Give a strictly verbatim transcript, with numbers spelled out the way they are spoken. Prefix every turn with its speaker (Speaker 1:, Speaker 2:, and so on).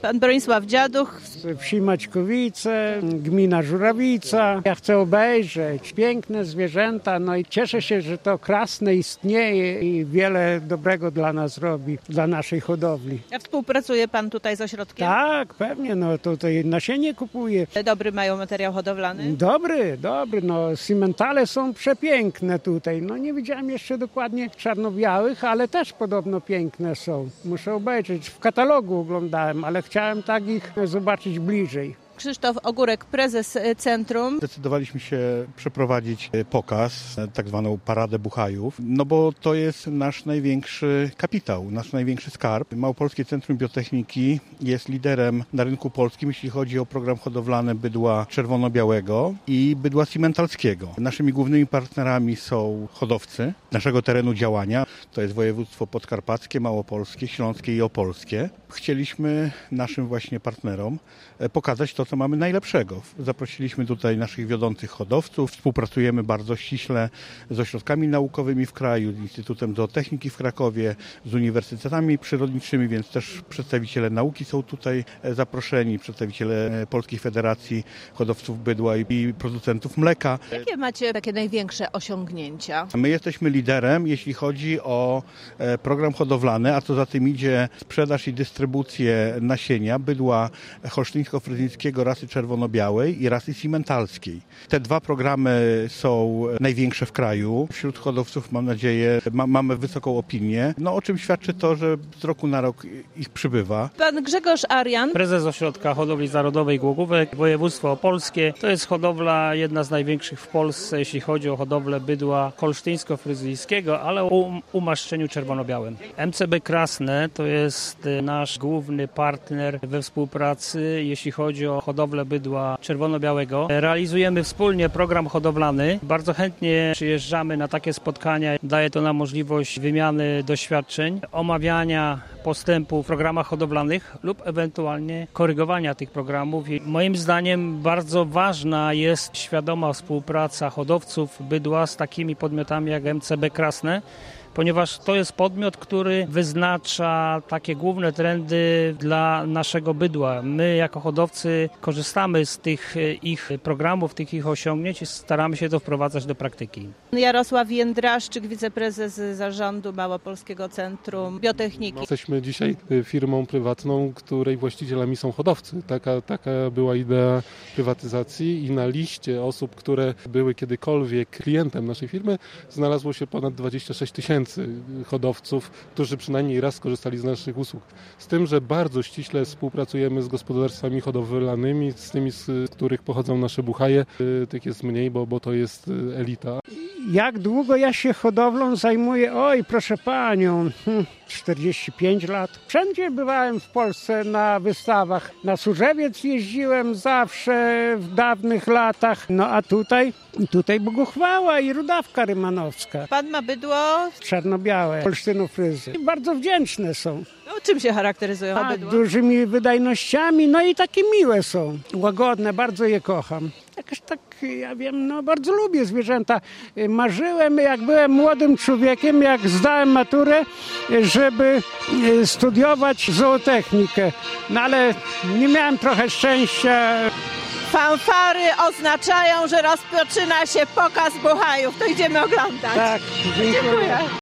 Speaker 1: Pan Bronisław Dziaduch.
Speaker 2: Z wsi Maćkowice, gmina Żurawica. Ja chcę obejrzeć piękne zwierzęta, no i cieszę się, że to Krasne istnieje i wiele dobrego dla nas robi, dla naszej hodowli.
Speaker 1: A współpracuje pan tutaj z ośrodkiem?
Speaker 2: Tak, pewnie, no tutaj nasienie kupuję.
Speaker 1: Dobry mają materiał hodowlany?
Speaker 2: Dobry, dobry, no simentale są przepiękne tutaj. No nie widziałem jeszcze dokładnie czarno-białych, ale też podobno piękne są. Muszę obejrzeć. W katalogu oglądałem, ale chciałem tak ich zobaczyć bliżej.
Speaker 1: Krzysztof Ogórek, prezes centrum.
Speaker 3: Zdecydowaliśmy się przeprowadzić pokaz, tak zwaną Paradę Buchajów, no bo to jest nasz największy kapitał, nasz największy skarb. Małopolskie Centrum Biotechniki jest liderem na rynku polskim, jeśli chodzi o program hodowlany bydła czerwono-białego i bydła simentalskiego. Naszymi głównymi partnerami są hodowcy naszego terenu działania. To jest województwo podkarpackie, małopolskie, śląskie i opolskie. Chcieliśmy naszym właśnie partnerom pokazać to, co mamy najlepszego. Zaprosiliśmy tutaj naszych wiodących hodowców. Współpracujemy bardzo ściśle z ośrodkami naukowymi w kraju, z Instytutem Zootechniki w Krakowie, z uniwersytetami przyrodniczymi, więc też przedstawiciele nauki są tutaj zaproszeni, przedstawiciele Polskiej Federacji Hodowców Bydła i producentów mleka.
Speaker 1: Jakie macie takie największe osiągnięcia?
Speaker 3: My jesteśmy liderem, jeśli chodzi o program hodowlany, a co za tym idzie sprzedaż i dystrybucję nasienia bydła holsztyńsko-fryzyjskiego rasy czerwono-białej i rasy simentalskiej. Te dwa programy są największe w kraju. Wśród hodowców, mam nadzieję, ma, mamy wysoką opinię, no o czym świadczy to, że z roku na rok ich przybywa.
Speaker 1: Pan Grzegorz Arian.
Speaker 4: Prezes Ośrodka Hodowli Zarodowej Głogówek, województwo opolskie. To jest hodowla jedna z największych w Polsce, jeśli chodzi o hodowlę bydła holsztyńsko-fryzyjskiego, ale o umaszczeniu czerwono-białym. M C B Krasne to jest nasz główny partner we współpracy, jeśli chodzi o hodowlę bydła czerwono-białego. Realizujemy wspólnie program hodowlany. Bardzo chętnie przyjeżdżamy na takie spotkania. Daje to nam możliwość wymiany doświadczeń, omawiania postępu w programach hodowlanych lub ewentualnie korygowania tych programów. I moim zdaniem bardzo ważna jest świadoma współpraca hodowców bydła z takimi podmiotami jak M C B Krasne, ponieważ to jest podmiot, który wyznacza takie główne trendy dla naszego bydła. My jako hodowcy korzystamy z tych ich programów, tych ich osiągnięć i staramy się to wprowadzać do praktyki.
Speaker 1: Jarosław Jędraszczyk, wiceprezes zarządu Małopolskiego Centrum Biotechniki.
Speaker 5: Jesteśmy dzisiaj firmą prywatną, której właścicielami są hodowcy. Taka, taka była idea prywatyzacji i na liście osób, które były kiedykolwiek klientem naszej firmy, znalazło się ponad dwadzieścia sześć tysięcy hodowców, którzy przynajmniej raz skorzystali z naszych usług. Z tym, że bardzo ściśle współpracujemy z gospodarstwami hodowlanymi, z tymi, z których pochodzą nasze buchaje. Tych jest mniej, bo, bo to jest elita.
Speaker 2: Jak długo ja się hodowlą zajmuję? Oj, proszę panią, czterdzieści pięć lat. Wszędzie bywałem w Polsce na wystawach. Na Służewiec jeździłem zawsze w dawnych latach. No a tutaj, tutaj Boguchwała i Rudawka Rymanowska.
Speaker 1: Pan ma bydło?
Speaker 2: Czarno-białe, holsztynofryzy. Bardzo wdzięczne są.
Speaker 1: No, czym się charakteryzują
Speaker 2: A,
Speaker 1: bydła?
Speaker 2: dużymi wydajnościami, no i takie miłe są. Łagodne, bardzo je kocham. Jakoś tak, ja wiem, no bardzo lubię zwierzęta. Marzyłem, jak byłem młodym człowiekiem, jak zdałem maturę, żeby studiować zootechnikę. No ale nie miałem trochę szczęścia.
Speaker 1: Fanfary oznaczają, że rozpoczyna się pokaz buchajów. To idziemy oglądać.
Speaker 2: Tak, dziękuję.
Speaker 1: Dziękuję.